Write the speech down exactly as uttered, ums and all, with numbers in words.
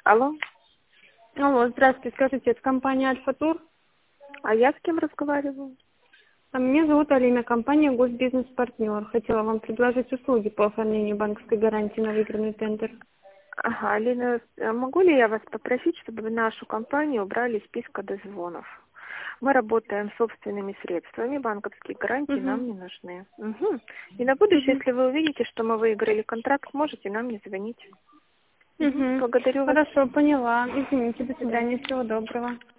Алло, Алло, здравствуйте, скажите, это компания Альфа-Тур? а я с кем разговариваю? А меня зовут Алина, компания Госбизнес-партнер. Хотела вам предложить услуги по оформлению банковской гарантии на выигранный тендер. Ага, Алина, э, могу ли я вас попросить, чтобы вы нашу компанию убрали из списка дозвонов? Мы работаем собственными средствами, банковские гарантии Угу. нам не нужны. Угу. И на будущее, Угу. если вы увидите, что мы выиграли контракт, можете нам не звонить. Угу. Угу. Благодарю вас. Хорошо, поняла. Извините, до До свидания. свидания, всего доброго.